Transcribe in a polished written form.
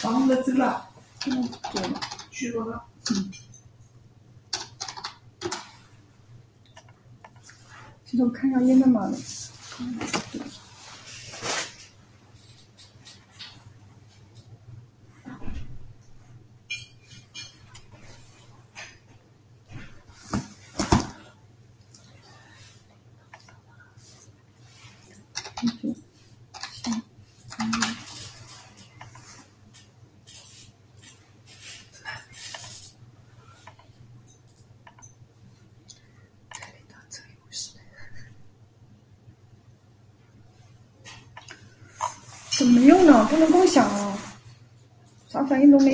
房子走了， 对了， 去了。 其实我看上也能嘛的。怎么没有呢？不能共享啊，啥反应都没有。